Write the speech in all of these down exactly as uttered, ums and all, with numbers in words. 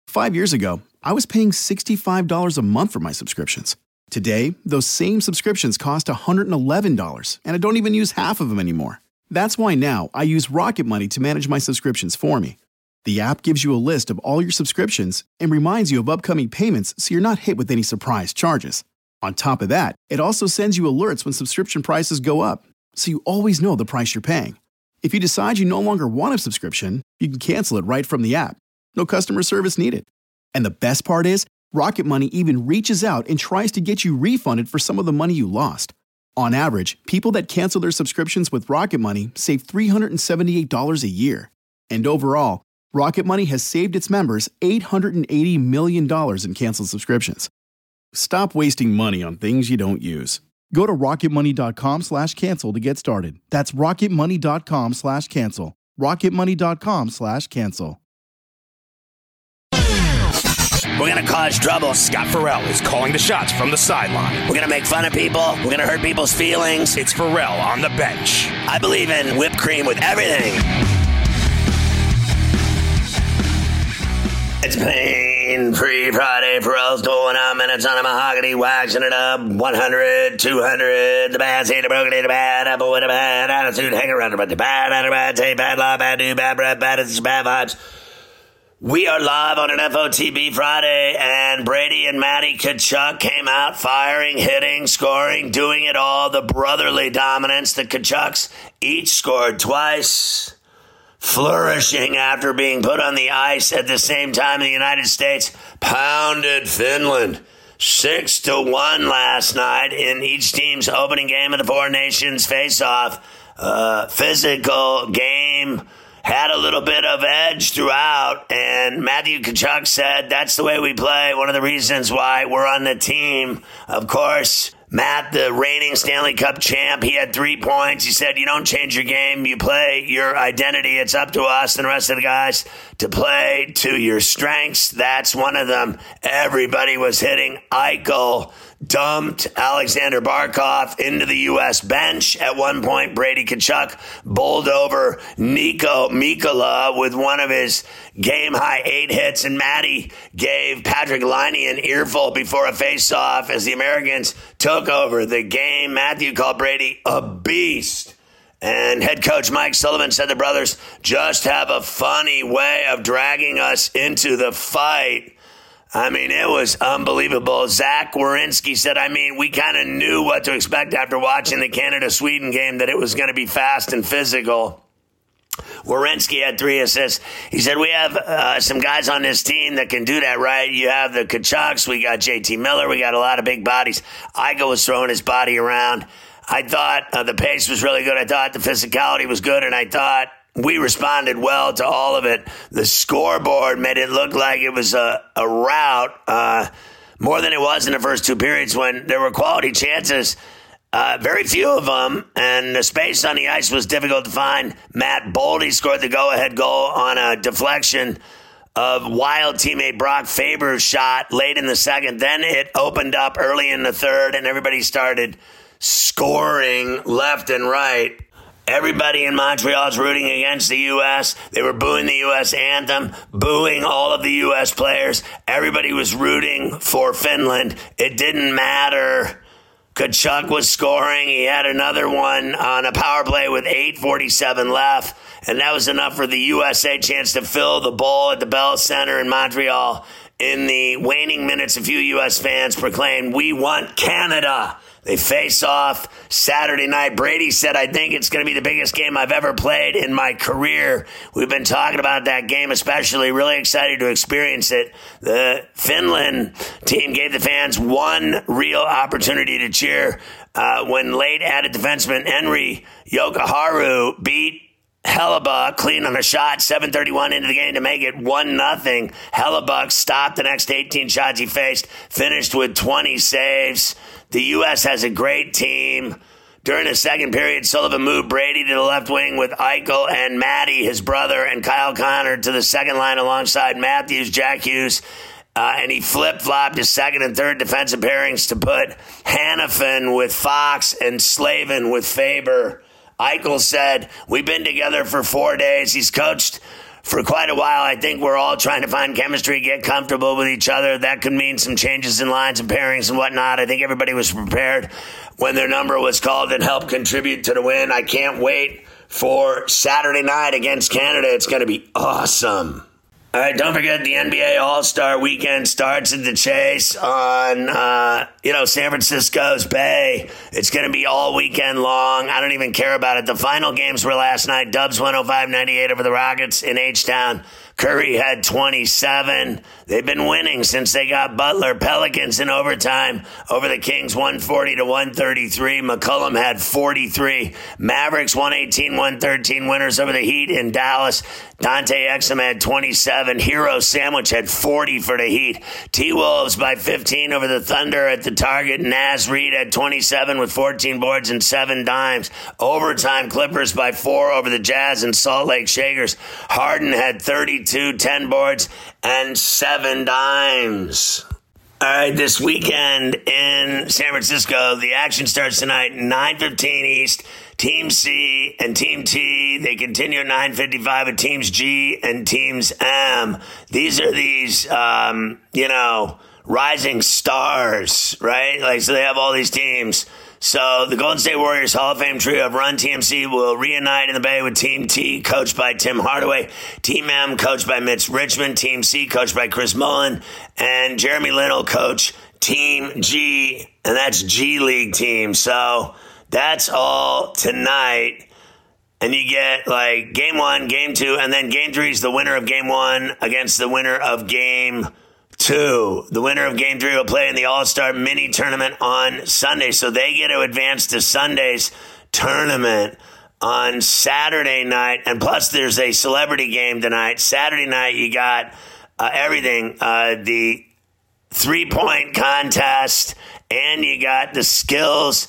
Five years ago, I was paying sixty-five dollars a month for my subscriptions. Today, those same subscriptions cost one hundred eleven dollars, and I don't even use half of them anymore. That's why now I use Rocket Money to manage my subscriptions for me. The app gives you a list of all your subscriptions and reminds you of upcoming payments so you're not hit with any surprise charges. On top of that, it also sends you alerts when subscription prices go up, so you always know the price you're paying. If you decide you no longer want a subscription, you can cancel it right from the app. No customer service needed. And the best part is, Rocket Money even reaches out and tries to get you refunded for some of the money you lost. On average, people that cancel their subscriptions with Rocket Money save three hundred seventy-eight dollars a year. And overall, Rocket Money has saved its members eight hundred eighty million dollars in canceled subscriptions. Stop wasting money on things you don't use. Go to rocketmoney.com slash cancel to get started. That's rocketmoney.com slash cancel. rocketmoney.com slash cancel. We're going to cause trouble. Scott Farrell is calling the shots from the sideline. We're going to make fun of people. We're going to hurt people's feelings. It's Farrell on the bench. I believe in whipped cream with everything. It's pain-free Friday. Farrell's going on minutes on a mahogany, waxing it up. one hundred, two hundred. The bad seed, the broken, the bad apple with a bad attitude. Hang around about the bad, bad, bad, take bad law, bad do, bad breath, bad, it's bad vibes. We are live on an F O T B Friday, and Brady and Matty Tkachuk came out firing, hitting, scoring, doing it all. The brotherly dominance. The Tkachuks each scored twice, flourishing after being put on the ice. At the same time, the United States pounded Finland six to one last night in each team's opening game of the Four Nations face-off. Uh, physical game. Had a little bit of edge throughout, and Matthew Tkachuk said that's the way we play. One of the reasons why we're on the team. Of course, Matt, the reigning Stanley Cup champ, he had three points. He said, you don't change your game. You play your identity. It's up to us and the rest of the guys to play to your strengths. That's one of them. Everybody was hitting. Eichel dumped Alexander Barkov into the U S bench. At one point, Brady Tkachuk bowled over Nico Mikkola with one of his game-high eight hits, and Matty gave Patrick Laine an earful before a face-off as the Americans took over the game. Matthew called Brady a beast. And head coach Mike Sullivan said the brothers just have a funny way of dragging us into the fight. I mean, it was unbelievable. Zach Werenski said, I mean, we kind of knew what to expect after watching the Canada-Sweden game, that it was going to be fast and physical. Werenski had three assists. He said, we have uh, some guys on this team that can do that, right? You have the Tkachuks. We got J T Miller. We got a lot of big bodies. Eichel was throwing his body around. I thought uh, the pace was really good. I thought the physicality was good, and I thought we responded well to all of it. The scoreboard made it look like it was a, a rout, uh, more than it was in the first two periods when there were quality chances. Uh, very few of them, and the space on the ice was difficult to find. Matt Boldy scored the go-ahead goal on a deflection of Wild teammate Brock Faber's shot late in the second. Then it opened up early in the third, and everybody started scoring left and right. Everybody in Montreal is rooting against the U S. They were booing the U S anthem, booing all of the U S players. Everybody was rooting for Finland. It didn't matter. Tkachuk was scoring. He had another one on a power play with eight forty-seven left, and that was enough for the U S A chance to fill the bowl at the Bell Center in Montreal. In the waning minutes, a few U S fans proclaimed, "We want Canada." They face off Saturday night. Brady said, I think it's going to be the biggest game I've ever played in my career. We've been talking about that game especially. Really excited to experience it. The Finland team gave the fans one real opportunity to cheer uh, when late added defenseman Henri Jokiharju beat Hellebuck clean on a shot, seven thirty-one into the game to make it one nothing. Hellebuck stopped the next eighteen shots he faced, finished with twenty saves. The U S has a great team. During the second period, Sullivan moved Brady to the left wing with Eichel and Matty, his brother, and Kyle Connor to the second line alongside Matthews, Jack Hughes, uh, and he flip-flopped his second and third defensive pairings to put Hanifin with Fox and Slavin with Faber. Eichel said, we've been together for four days. He's coached for quite a while. I think we're all trying to find chemistry, get comfortable with each other. That could mean some changes in lines and pairings and whatnot. I think everybody was prepared when their number was called and helped contribute to the win. I can't wait for Saturday night against Canada. It's going to be awesome. All right, don't forget the N B A All-Star Weekend starts at the Chase on, uh, you know, San Francisco's Bay. It's going to be all weekend long. I don't even care about it. The final games were last night. Dubs one oh five ninety-eight over the Rockets in H-Town. Curry had twenty-seven. They've been winning since they got Butler. Pelicans in overtime over the Kings, one forty to one thirty-three. McCollum had forty-three. Mavericks one eighteen one thirteen winners over the Heat in Dallas. Dante Exum had twenty-seven. Hero Sandwich had forty for the Heat. T-Wolves by fifteen over the Thunder at the Target. Naz Reid had twenty-seven with fourteen boards and seven dimes. Overtime Clippers by four over the Jazz and Salt Lake Shakers. Harden had thirty-two, ten boards, and seven dimes. All right, this weekend in San Francisco, the action starts tonight, nine fifteen East. Team C and Team T, they continue at nine fifty-five with Teams G and Teams M. These are these, um, you know, rising stars, right? Like, so they have all these teams. So the Golden State Warriors Hall of Fame trio of Run T M C will reunite in the Bay with Team T, coached by Tim Hardaway, Team M, coached by Mitch Richmond, Team C, coached by Chris Mullin, and Jeremy Lin will coach Team G, and that's G League team. So that's all tonight. And you get like game one, game two, and then game three is the winner of game one against the winner of game two. The winner of game three will play in the All-Star mini tournament on Sunday. So they get to advance to Sunday's tournament on Saturday night. And plus there's a celebrity game tonight. Saturday night you got uh, everything. Uh, the three-point contest, and you got the skills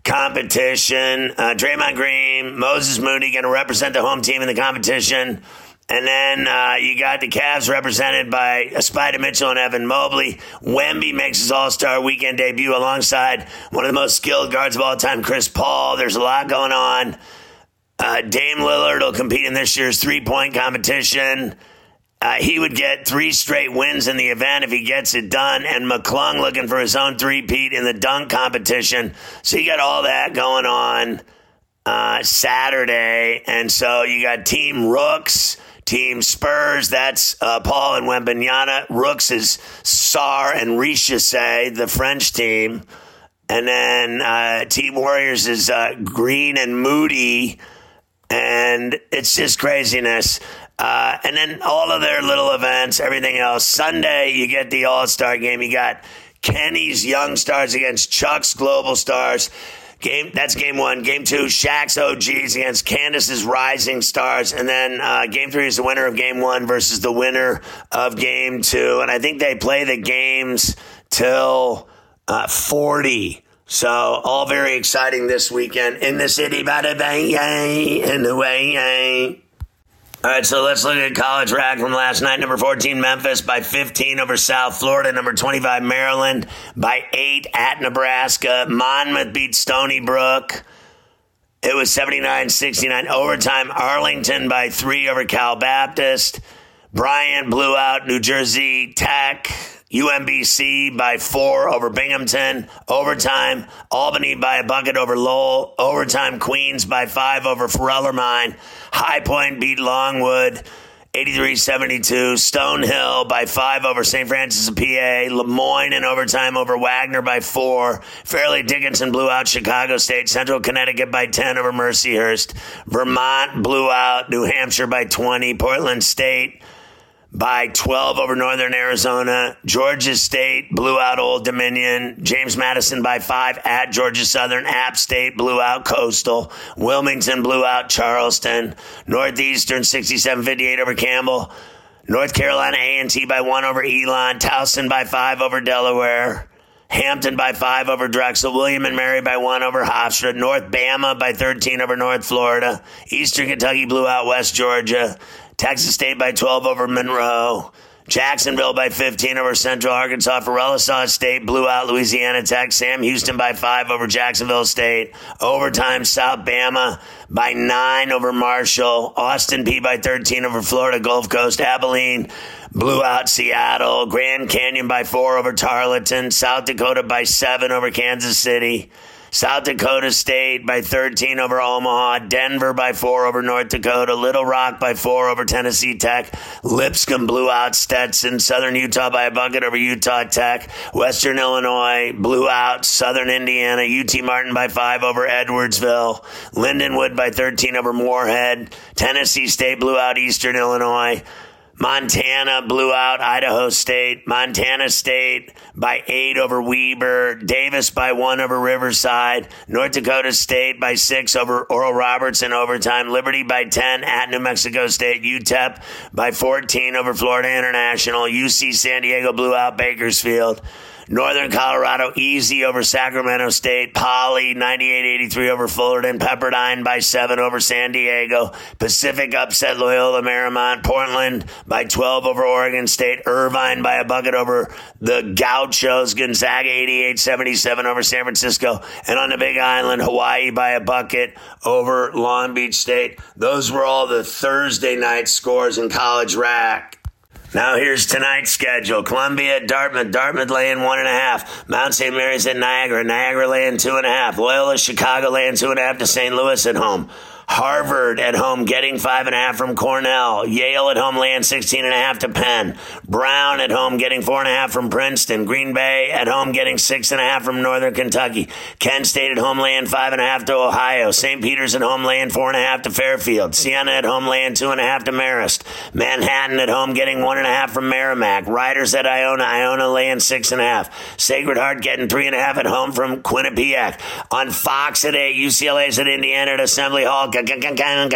competition. Uh, Draymond Green, Moses Moody going to represent the home team in the competition. And then uh, you got the Cavs represented by Spider Mitchell and Evan Mobley. Wemby makes his All-Star Weekend debut alongside one of the most skilled guards of all time, Chris Paul. There's a lot going on. Uh, Dame Lillard will compete in this year's three-point competition. Uh, he would get three straight wins in the event if he gets it done. And McClung looking for his own three-peat in the dunk competition. So you got all that going on uh, Saturday. And so you got Team Rooks, Team Spurs. That's uh, Paul and Wembanyama. Rooks is Sarr and Richesay, the French team. And then uh, Team Warriors is uh, Green and Moody. And it's just craziness. Uh, and then all of their little events, everything else. Sunday, you get the All-Star game. You got Kenny's Young Stars against Chuck's Global Stars. Game That's game one. Game two, Shaq's O Gs against Candace's Rising Stars. And then uh, game three is the winner of game one versus the winner of game two. And I think they play the games till uh, forty. So all very exciting this weekend in the city. Bada bang, yay, in the way, yay. All right, so let's look at college rag from last night. Number fourteen, Memphis by fifteen over South Florida. Number twenty-five, Maryland by eight at Nebraska. Monmouth beat Stony Brook. It was seventy-nine sixty-nine. Overtime, Arlington by three over Cal Baptist. Bryant blew out New Jersey Tech. U M B C by four over Binghamton. Overtime, Albany by a bucket over Lowell. Overtime, Queens by five over Farellermine. High Point beat Longwood eighty-three seventy-two. Stonehill by five over Saint Francis of P A. Lemoyne in overtime over Wagner by four. Fairleigh Dickinson blew out Chicago State. Central Connecticut by ten over Mercyhurst. Vermont blew out New Hampshire by twenty. Portland State by twelve over Northern Arizona. Georgia State blew out Old Dominion. James Madison by five at Georgia Southern. App State blew out Coastal. Wilmington blew out Charleston. Northeastern sixty-seven fifty-eight over Campbell. North Carolina A and T by one over Elon. Towson by five over Delaware. Hampton by five over Drexel. William and Mary by one over Hofstra. North Bama by thirteen over North Florida. Eastern Kentucky blew out West Georgia. Texas State by twelve over Monroe. Jacksonville by fifteen over Central Arkansas. Arkansas State blew out Louisiana Tech. Sam Houston by five over Jacksonville State. Overtime, South Bama by nine over Marshall. Austin Peay by thirteen over Florida Gulf Coast. Abilene blew out Seattle. Grand Canyon by four over Tarleton. South Dakota by seven over Kansas City. South Dakota State by thirteen over Omaha. Denver by four over North Dakota. Little Rock by four over Tennessee Tech. Lipscomb blew out Stetson. Southern Utah by a bucket over Utah Tech. Western Illinois blew out Southern Indiana. U T Martin by five over Edwardsville. Lindenwood by thirteen over Moorhead. Tennessee State blew out Eastern Illinois. Montana blew out Idaho State. Montana State by eight over Weber. Davis by one over Riverside. North Dakota State by six over Oral Roberts in overtime. Liberty by ten at New Mexico State. U T E P by fourteen over Florida International. U C San Diego blew out Bakersfield. Northern Colorado easy over Sacramento State. Poly ninety-eight eighty-three over Fullerton. Pepperdine by seven over San Diego. Pacific upset Loyola Marymount. Portland by twelve over Oregon State. Irvine by a bucket over the Gauchos. Gonzaga eighty-eight seventy-seven over San Francisco. And on the Big Island, Hawaii by a bucket over Long Beach State. Those were all the Thursday night scores in College Rack. Now here's tonight's schedule. Columbia at Dartmouth. Dartmouth laying one and a half. Mount Saint Mary's at Niagara. Niagara laying two and a half. Loyola Chicago laying two and a half to Saint Louis at home. Harvard at home getting five and a half from Cornell. Yale at home laying sixteen and a half to Penn. Brown at home getting four and a half from Princeton. Green Bay at home getting six and a half from Northern Kentucky. Kent State at home laying five and a half to Ohio. Saint Peter's at home laying four and a half to Fairfield. Siena at home laying two and a half to Marist. Manhattan at home getting one and a half from Merrimack. Riders at Iona. Iona laying six and a half. Sacred Heart getting three and a half at home from Quinnipiac. On Fox at eight, U C L A's at Indiana at Assembly Hall. Indiana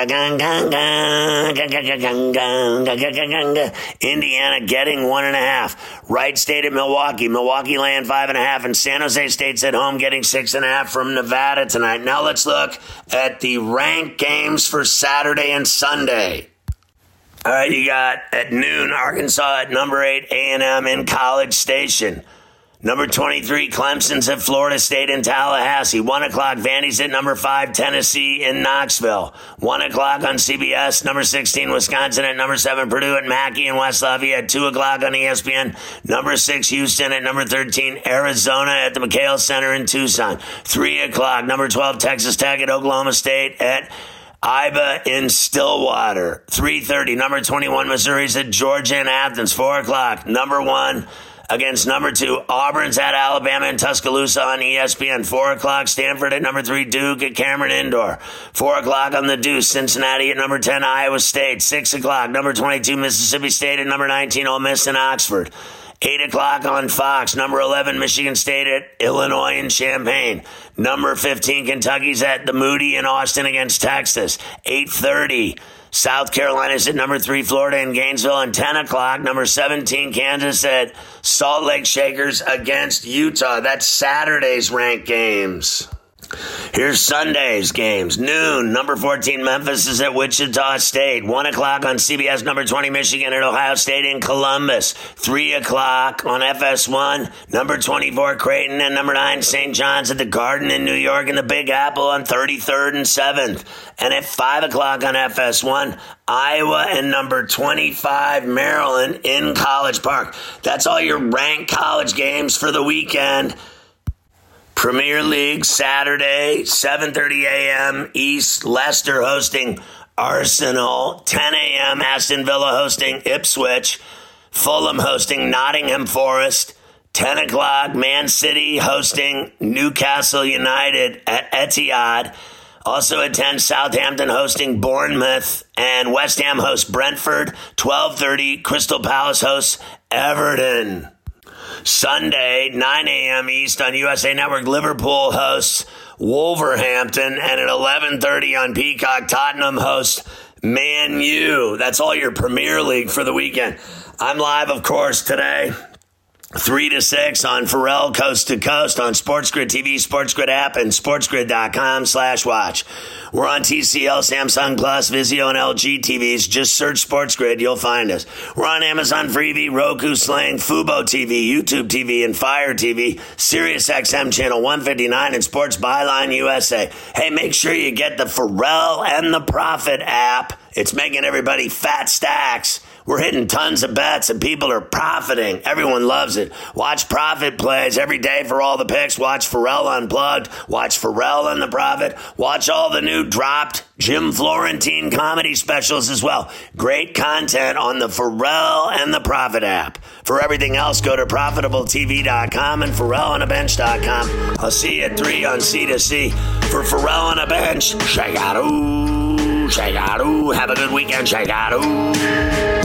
getting one and a half. Wright State at Milwaukee. Milwaukee laying five and a half. And San Jose State's at home getting six and a half from Nevada tonight. Now let's look at the ranked games for Saturday and Sunday. All right, you got at noon, Arkansas at number eight, A and M in College Station. Number twenty-three, Clemson's at Florida State in Tallahassee. One o'clock, Vandy's at number five, Tennessee in Knoxville. One o'clock on C B S. Number sixteen, Wisconsin at number seven, Purdue at Mackey in West Lafayette. Two o'clock on E S P N. Number six, Houston at number thirteen, Arizona at the McHale Center in Tucson. Three o'clock, number twelve, Texas Tech at Oklahoma State at I B A in Stillwater. three thirty, number twenty-one, Missouri's at Georgia in Athens. Four o'clock, number one against number two, Auburn's at Alabama in Tuscaloosa on E S P N. Four o'clock, Stanford at number three, Duke at Cameron Indoor. Four o'clock on the Deuce, Cincinnati at number ten, Iowa State. Six o'clock, number twenty-two, Mississippi State at number nineteen, Ole Miss in Oxford. Eight o'clock on Fox, number eleven, Michigan State at Illinois in Champaign. Number fifteen, Kentucky's at the Moody in Austin against Texas. eight thirty, South Carolina's at number three, Florida in Gainesville. And ten o'clock, number seventeen, Kansas at Salt Lake Shakers against Utah. That's Saturday's ranked games. Here's Sunday's games. Noon, number fourteen, Memphis is at Wichita State. one o'clock on C B S, number twenty, Michigan at Ohio State in Columbus. three o'clock on F S one, number twenty-four, Creighton, and number nine, Saint John's at the Garden in New York and the Big Apple on thirty-third and seventh. And at five o'clock on F S one, Iowa and number twenty-five, Maryland in College Park. That's all your ranked college games for the weekend. Premier League Saturday, seven thirty a.m. East, Leicester hosting Arsenal. ten a.m. Aston Villa hosting Ipswich. Fulham hosting Nottingham Forest. ten o'clock Man City hosting Newcastle United at Etihad. Also at ten, Southampton hosting Bournemouth, and West Ham hosts Brentford. twelve thirty, Crystal Palace hosts Everton. Sunday, nine a.m. East on U S A Network, Liverpool hosts Wolverhampton, and at eleven thirty on Peacock, Tottenham hosts Man U. That's all your Premier League for the weekend. I'm live, of course, today three to six on Pharrell Coast to Coast on SportsGrid T V, SportsGrid app, and sportsgrid.com slash watch. We're on T C L, Samsung Plus, Vizio, and L G T Vs. Just search SportsGrid. You'll find us. We're on Amazon Freevee, Roku, Sling, Fubo T V, YouTube T V, and Fire T V, SiriusXM Channel one fifty-nine, and Sports Byline U S A. Hey, make sure you get the Pharrell and the Prophet app. It's making everybody fat stacks. We're hitting tons of bets and people are profiting. Everyone loves it. Watch Profit Plays every day for all the picks. Watch Pharrell Unplugged. Watch Pharrell and the Prophet. Watch all the new dropped Jim Florentine comedy specials as well. Great content on the Pharrell and the Prophet app. For everything else, go to profitable T V dot com and Pharrell on a bench dot com. I'll see you at three on C to C. For Pharrell on a Bench, shake out, ooh, shake out, ooh. Have a good weekend, shake out, ooh.